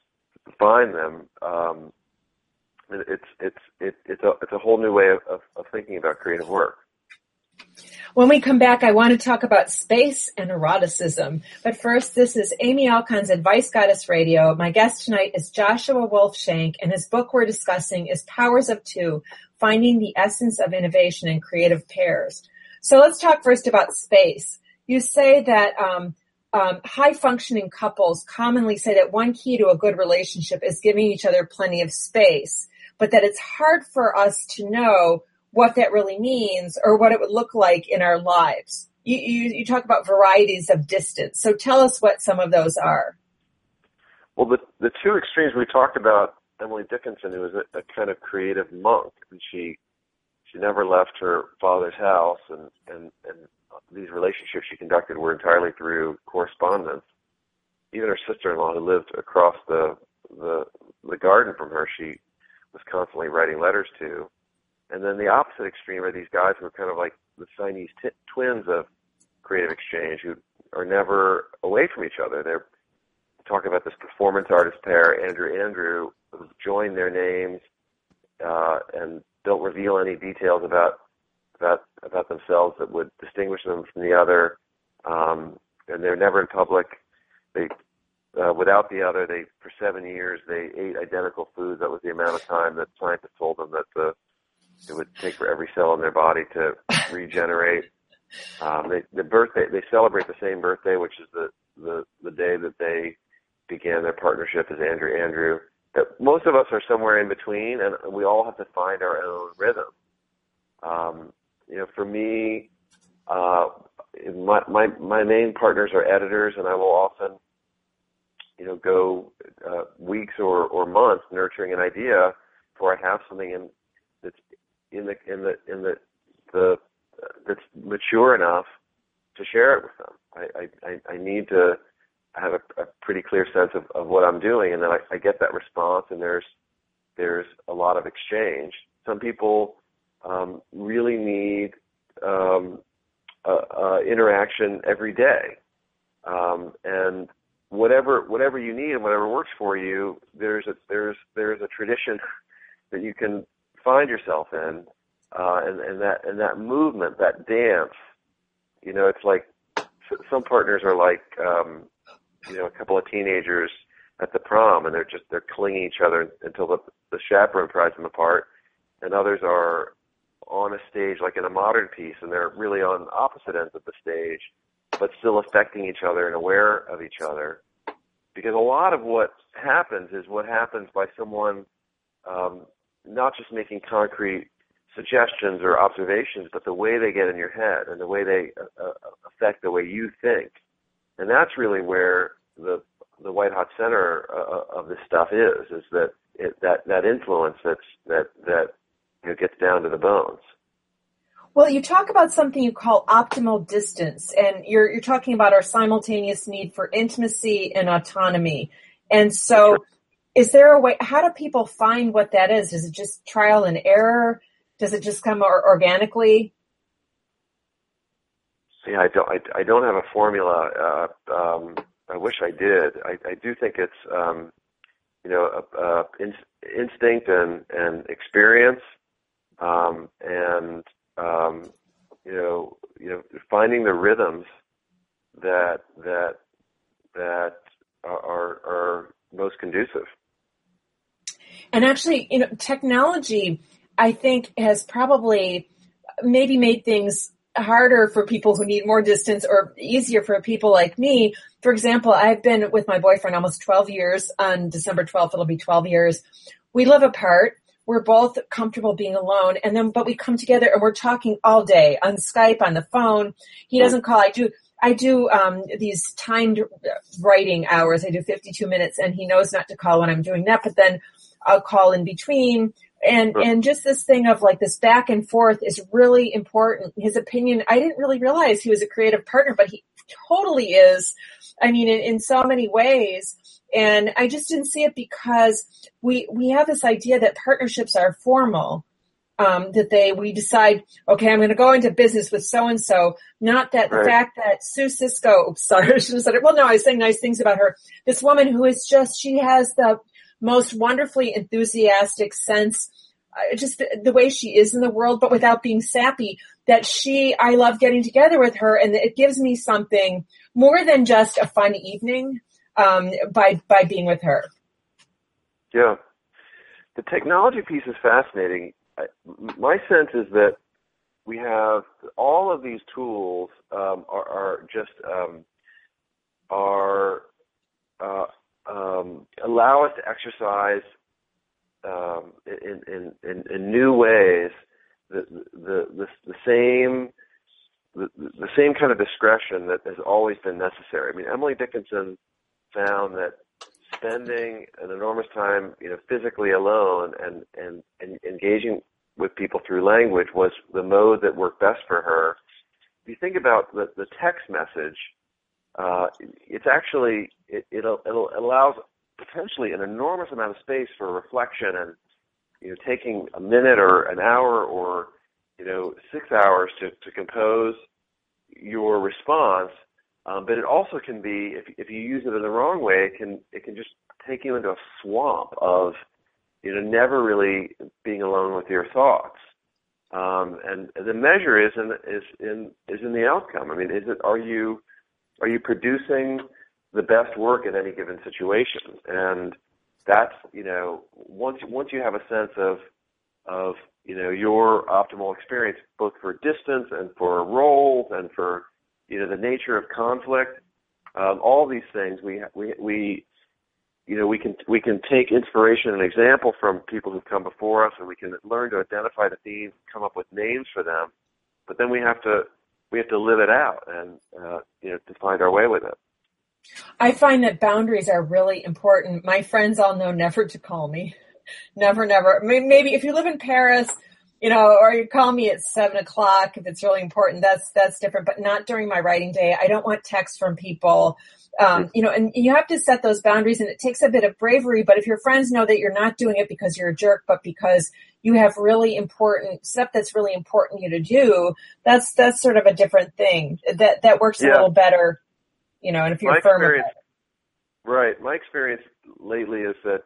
find them. Um, It's it's it, it's a it's a whole new way of, of, of thinking about creative work. When we come back, I want to talk about space and eroticism. But first, this is Amy Alcon's Advice Goddess Radio. My guest tonight is Joshua Wolfshank, and his book we're discussing is Powers of Two: Finding the Essence of Innovation in Creative Pairs. So let's talk first about space. You say that um, um, high-functioning couples commonly say that one key to a good relationship is giving each other plenty of space, but that it's hard for us to know what that really means or what it would look like in our lives. You, you, you talk about varieties of distance. So tell us what some of those are. Well, the, the two extremes we talked about, Emily Dickinson, who was a, a kind of creative monk, and she she never left her father's house, and, and, and these relationships she conducted were entirely through correspondence. Even her sister-in-law, who lived across the the, the garden from her, she was constantly writing letters to. And then the opposite extreme are these guys who are kind of like the Siamese t- twins of creative exchange, who are never away from each other. They're talking about this performance artist pair, Andrew Andrew, who've joined their names uh, and don't reveal any details about about about themselves that would distinguish them from the other. Um, and they're never in public. They uh, without the other, they for seven years they ate identical foods. That was the amount of time that scientists told them that the it would take for every cell in their body to regenerate. Um, they, the birthday, they celebrate the same birthday, which is the, the, the day that they began their partnership as Andrew Andrew. That most of us are somewhere in between, and we all have to find our own rhythm. Um, you know, for me, uh, my, my, my main partners are editors, and I will often, you know, go uh, weeks or, or months nurturing an idea before I have something in that's in the in the in the the uh, that's mature enough to share it with them. I I, I need to have a, a pretty clear sense of, of what I'm doing, and then I, I get that response, and there's there's a lot of exchange. Some people um, really need um, uh, uh, interaction every day, um, and whatever whatever you need and whatever works for you, there's a there's there's a tradition that you can find yourself in, uh, and, and that and that movement, that dance. You know, it's like some partners are like, um, you know, a couple of teenagers at the prom, and they're just they're clinging each other until the, the chaperone pries them apart. And others are on a stage, like in a modern piece, and they're really on opposite ends of the stage, but still affecting each other and aware of each other. Because a lot of what happens is what happens by someone um, not just making concrete suggestions or observations, but the way they get in your head and the way they uh, affect the way you think. And that's really where the the white hot center uh, of this stuff is, is that it, that, that influence that's, that, that you know, gets down to the bones. Well, you talk about something you call optimal distance, and you're you're talking about our simultaneous need for intimacy and autonomy. And so, is there a way? How do people find what that is? Is it just trial and error? Does it just come or, organically? Yeah, I don't. I, I don't have a formula. Uh, um, I wish I did. I, I do think it's um, you know uh, uh, in, instinct and and experience, um, and um, you know you know finding the rhythms that that that are are most conducive. And actually, you know, technology, I think, has probably maybe made things harder for people who need more distance or easier for people like me. For example, I've been with my boyfriend almost twelve years. On December twelfth, it'll be twelve years. We live apart. We're both comfortable being alone. And then, but we come together and we're talking all day on Skype, on the phone. He doesn't call. I do, I do, um, these timed writing hours. I do fifty-two minutes, and he knows not to call when I'm doing that, but then I'll call in between. And, and just this thing of like this back and forth is really important. His opinion, I didn't really realize he was a creative partner, but he totally is. I mean, in, in so many ways. And I just didn't see it because we, we have this idea that partnerships are formal, um, that they, we decide, okay, I'm going to go into business with so-and-so. Not that Right. the fact that Sue Cisco, oops, sorry, I shouldn't have said it. Well, no, I was saying nice things about her. This woman who is just, she has the most wonderfully enthusiastic sense, uh, just the, the way she is in the world, but without being sappy, that she, I love getting together with her, and it gives me something more than just a fun evening, um, by, by being with her. Yeah. The technology piece is fascinating. I, my sense is that we have all of these tools, um, are, are just, um, are, uh, Um, allow us to exercise um, in, in, in, in new ways the the the, the same the, the same kind of discretion that has always been necessary. I mean, Emily Dickinson found that spending an enormous time, you know, physically alone and, and, and engaging with people through language was the mode that worked best for her. If you think about the, the text message, Uh, it's actually, it, it, it allows potentially an enormous amount of space for reflection and, you know, taking a minute or an hour or, you know, six hours to, to compose your response. Um, but it also can be, if, if you use it in the wrong way, it can, it can just take you into a swamp of, you know, never really being alone with your thoughts. Um, and, and the measure is in, is in, is in the outcome. I mean, is it, are you, Are you producing the best work in any given situation? And that's, you know, once once you have a sense of of you know your optimal experience, both for distance and for roles and for you know the nature of conflict, um, all these things we we we you know we can we can take inspiration and example from people who've come before us, and we can learn to identify the themes, come up with names for them. But then we have to. We have to live it out and, uh, you know, to find our way with it. I find that boundaries are really important. My friends all know never to call me. Never, never. Maybe if you live in Paris, you know, or you call me at seven o'clock if it's really important, that's, that's different, but not during my writing day. I don't want texts from people. Um, you know, and you have to set those boundaries, and it takes a bit of bravery, but if your friends know that you're not doing it because you're a jerk, but because you have really important stuff that's really important you to do, that's, that's sort of a different thing. That, that works yeah. a little better, you know, and if you're my firm about it. Right. My experience lately is that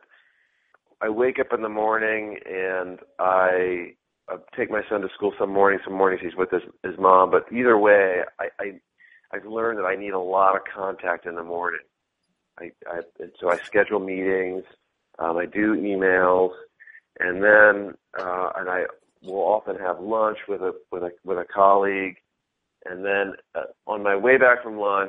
I wake up in the morning and I, I take my son to school some mornings. Some mornings he's with his, his mom, but either way, I, I I've learned that I need a lot of contact in the morning. I, I and so I schedule meetings, um, I do emails, and then uh, and I will often have lunch with a with a with a colleague, and then uh, on my way back from lunch,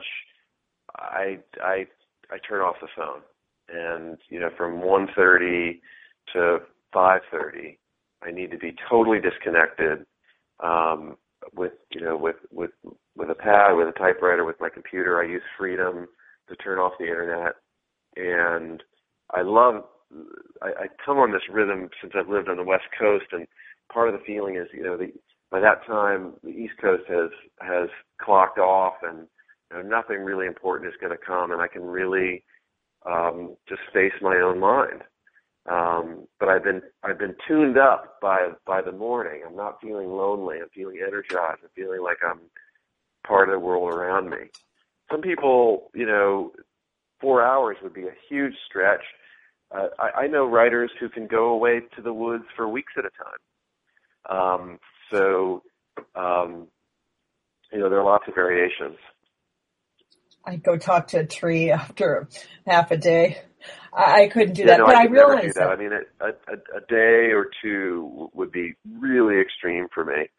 I I I turn off the phone, and you know from one thirty to five thirty, I need to be totally disconnected. Um, with you know with with with a pad, with a typewriter, with my computer. I use Freedom to turn off the internet, and I love I, I come on this rhythm since I've lived on the West Coast, and part of the feeling is you know the by that time the East Coast has has clocked off, and you know, nothing really important is going to come, and I can really um, just face my own mind. Um, but I've been I've been tuned up by by the morning. I'm not feeling lonely. I'm feeling energized. I'm feeling like I'm part of the world around me. Some people, you know, four hours would be a huge stretch. Uh, I, I know writers who can go away to the woods for weeks at a time. Um, so, um, you know, there are lots of variations. I'd go talk to a tree after half a day. I, I couldn't do yeah, that, no, but I, I could never realized do that. I mean, a, a, a day or two would be really extreme for me.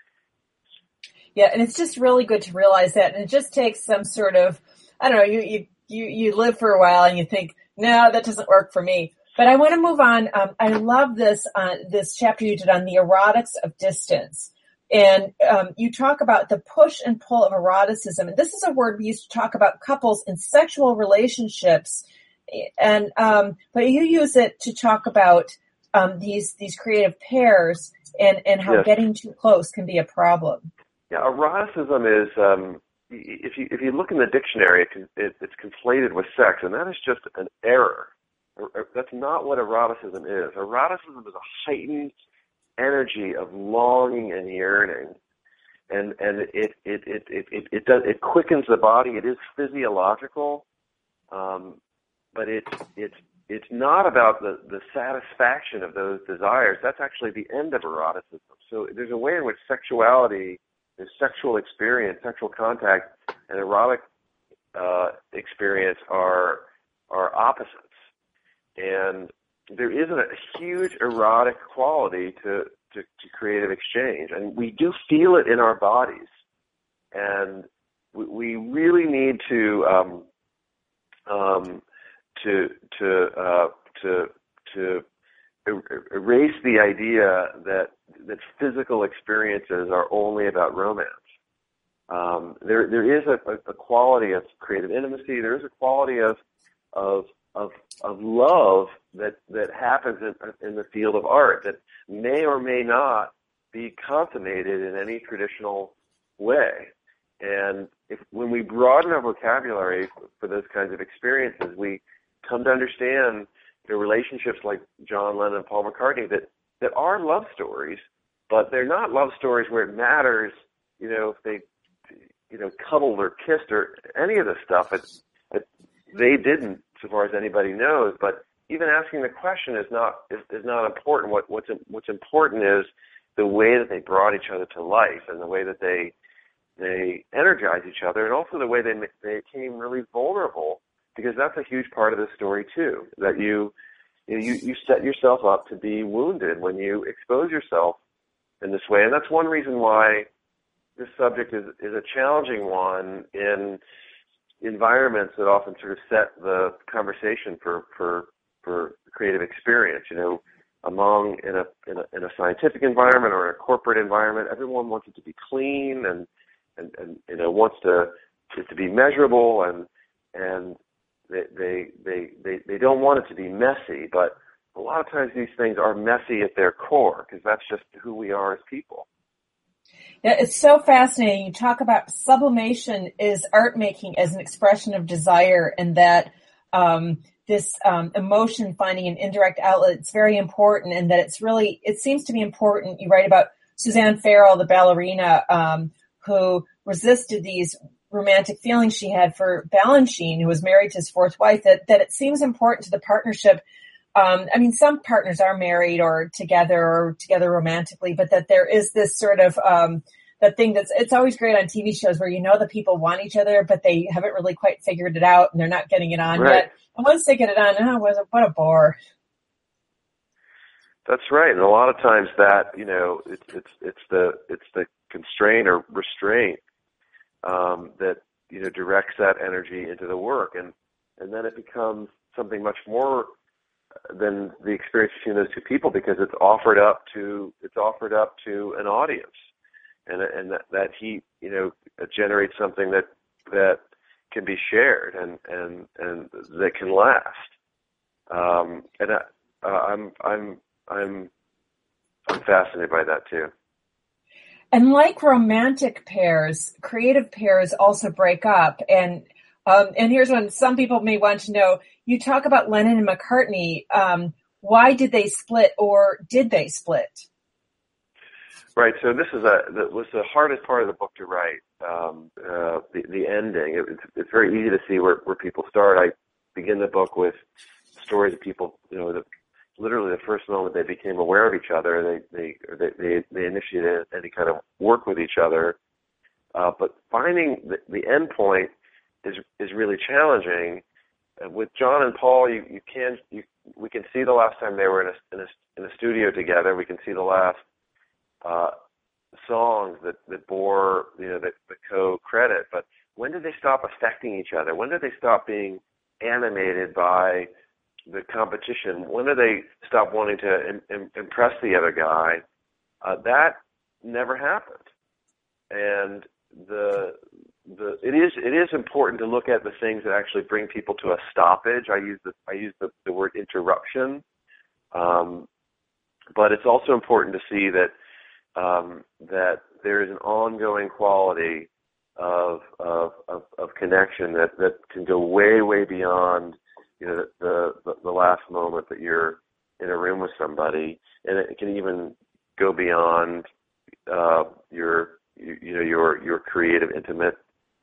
Yeah, and it's just really good to realize that, and it just takes some sort of, I don't know, you you you, you live for a while and you think, no, that doesn't work for me. But I want to move on. Um, I love this uh, this chapter you did on the erotics of distance. And um, you talk about the push and pull of eroticism. And this is a word we used to talk about couples in sexual relationships. And um, but you use it to talk about um, these these creative pairs and, and how Yes. getting too close can be a problem. Yeah, eroticism is, um, if you if you look in the dictionary, it, it, it's conflated with sex, and that is just an error. That's not what eroticism is. Eroticism is a heightened energy of longing and yearning, and and it it it it it, it does it quickens the body. It is physiological, um, but it's it's it's not about the the satisfaction of those desires. That's actually the end of eroticism. So there's a way in which sexuality, there's sexual experience, sexual contact, and erotic uh, experience are are opposites. And there is a, a huge erotic quality to, to, to creative exchange, and we do feel it in our bodies. And we, we really need to um, um, to to uh, to to er- erase the idea that that physical experiences are only about romance. Um, there there is a, a quality of creative intimacy. There is a quality of of of of love that that happens in, in the field of art that may or may not be consummated in any traditional way. And if when we broaden our vocabulary for those kinds of experiences, we come to understand the relationships like John Lennon and Paul McCartney that that are love stories, but they're not love stories where it matters, you know, if they, you know, cuddled or kissed or any of the stuff. It, it, they didn't, so far as anybody knows. But even asking the question is not is, is not important. What what's what's important is the way that they brought each other to life and the way that they they energize each other, and also the way they they became really vulnerable, because that's a huge part of the story too. That you you know, you, you set yourself up to be wounded when you expose yourself in this way, and that's one reason why this subject is is a challenging one in environments that often sort of set the conversation for for for creative experience. You know, among in a in a, in a scientific environment or in a corporate environment, everyone wants it to be clean and and, and you know wants to to, to be measurable, and and they, they they they they don't want it to be messy. But a lot of times these things are messy at their core, because that's just who we are as people. Yeah, it's so fascinating. You talk about sublimation is art making as an expression of desire, and that um, this um, emotion finding an indirect outlet, it's very important, and that it's really, it seems to be important. You write about Suzanne Farrell, the ballerina, um, who resisted these romantic feelings she had for Balanchine, who was married to his fourth wife, that, that it seems important to the partnership. Um, I mean, some partners are married or together or together romantically, but that there is this sort of, um, that thing that's, it's always great on T V shows where you know the people want each other, but they haven't really quite figured it out and they're not getting it on Right. yet. And once they get it on, oh, what a, what a bore. That's right. And a lot of times that, you know, it's, it's, it's the, it's the constraint or restraint, um, that, you know, directs that energy into the work. And, and then it becomes something much more than the experience between those two people, because it's offered up to it's offered up to an audience, and and that, that heat, you know, generates something that that can be shared and and and that can last. Um, and I, uh, I'm I'm I'm I'm fascinated by that too. And like romantic pairs, creative pairs also break up. And um, and here's one some people may want to know. You talk about Lennon and McCartney. Um, why did they split, or did they split? Right. So this is a that was the hardest part of the book to write. Um, uh, the the ending. It, it's, it's very easy to see where, where people start. I begin the book with stories of people, you know, the, literally the first moment they became aware of each other, they they they they, they initiated any kind of work with each other. Uh, but finding the, the end point is is really challenging. Uh, with John and Paul, you you can you we can see the last time they were in a in a, in a studio together. We can see the last uh, songs that that bore you know the, the co-credit. But when did they stop affecting each other? When did they stop being animated by the competition? When do they stop wanting to im- im- impress the other guy? Uh, that never happened. And the the it is it is important to look at the things that actually bring people to a stoppage. I use the I use the, the word interruption, um, but it's also important to see that um, that there is an ongoing quality of of of, of connection that, that can go way way beyond you know the, the the last moment that you're in a room with somebody, and it can even go beyond uh, your you, you know your your creative intimate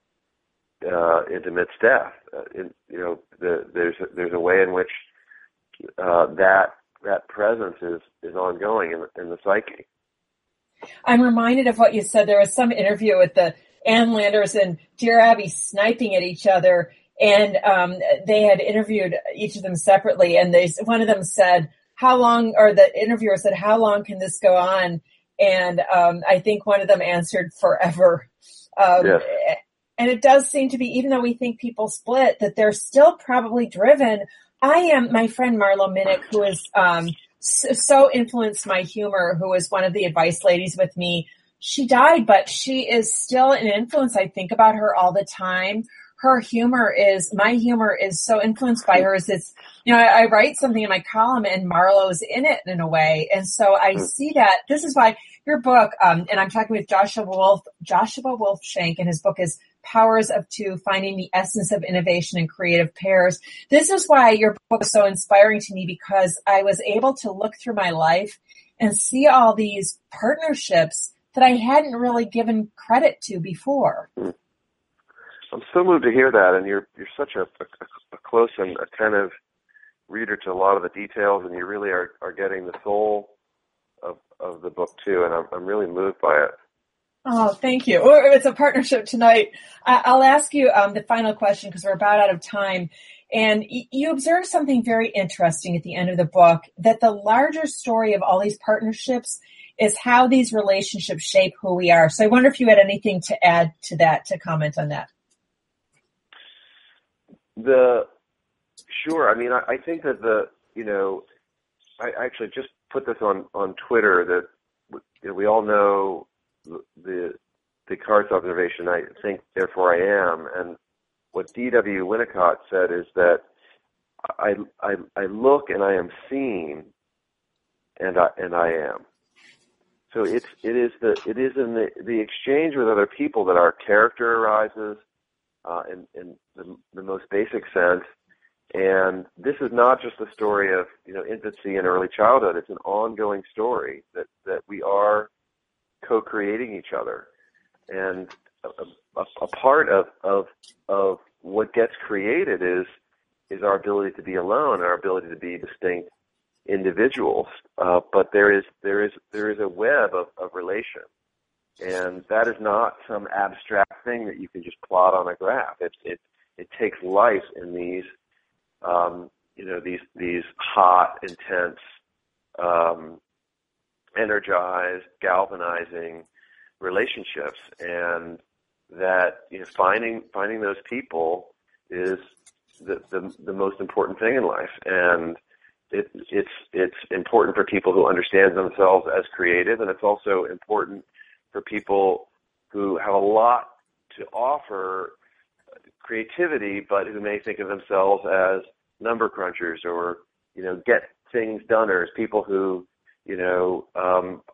uh, intimate staff. Uh, in, you know the, there's a, there's a way in which uh, that that presence is is ongoing in, in the psyche. I'm reminded of what you said. There was some interview with the Ann Landers and Dear Abby sniping at each other, and um, they had interviewed each of them separately, and they one of them said, how long, or the interviewer said, how long can this go on? And um, I think one of them answered, forever. Um, yes. And it does seem to be, even though we think people split, that they're still probably driven. I am, my friend Marlo Minnick, who is um, so, so influenced my humor, who was one of the advice ladies with me. She died, but she is still an influence. I think about her all the time. Her humor is, my humor is so influenced by hers. It's, you know, I, I write something in my column and Marlo's in it in a way. And so I see that. This is why your book, um, and I'm talking with Joshua Wolf, Joshua Wolfshank, and his book is Powers of Two, Finding the Essence of Innovation in Creative Pairs. This is why your book is so inspiring to me, because I was able to look through my life and see all these partnerships that I hadn't really given credit to before. I'm so moved to hear that, and you're you're such a, a, a close and attentive reader to a lot of the details, and you really are, are getting the soul of of the book too, and I'm I'm really moved by it. Oh, thank you. Or it's a partnership tonight. I'll ask you um, the final question because we're about out of time. And you observe something very interesting at the end of the book, that the larger story of all these partnerships is how these relationships shape who we are. So I wonder if you had anything to add to that, to comment on that. The sure. I mean, I, I think that the you know, I actually just put this on, on Twitter that you know, we all know the Descartes observation. I think, therefore I am. And what D W Winnicott said is that I I, I look and I am seen, and I and I am. So it's it is the it is in the the exchange with other people that our character arises. Uh, in, in the, the most basic sense, and this is not just a story of you know infancy and early childhood. It's an ongoing story that, that we are co-creating each other, and a, a, a part of, of of what gets created is is our ability to be alone and our ability to be distinct individuals. Uh, but there is there is there is a web of, of relation. And that is not some abstract thing that you can just plot on a graph. It it it takes life in these, um, you know, these these hot, intense, um, energized, galvanizing relationships, and that you know, finding finding those people is the, the the most important thing in life. And it it's it's important for people who understand themselves as creative, and it's also important for people who have a lot to offer creativity, but who may think of themselves as number crunchers or, you know, get things doneers, people who, you know, um,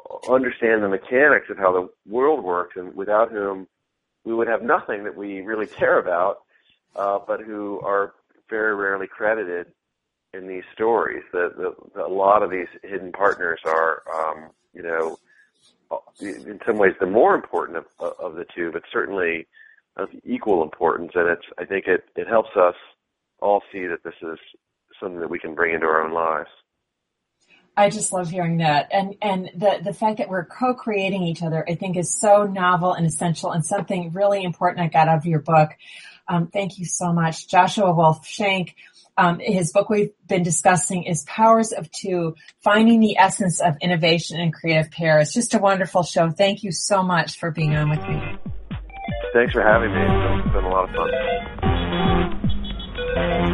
understand the mechanics of how the world works, and without whom we would have nothing that we really care about, uh, but who are very rarely credited in these stories. The, the, the, a lot of these hidden partners are, um, you know, in some ways the more important of, of the two, but certainly of equal importance. And it's, I think it, it helps us all see that this is something that we can bring into our own lives. I just love hearing that. And, and the, the fact that we're co-creating each other, I think is so novel and essential and something really important I got out of your book. Um, thank you so much. Joshua Wolf-Shank, um, his book we've been discussing is Powers of Two, Finding the Essence of Innovation in Creative Pairs. Just a wonderful show. Thank you so much for being on with me. Thanks for having me. It's been a lot of fun.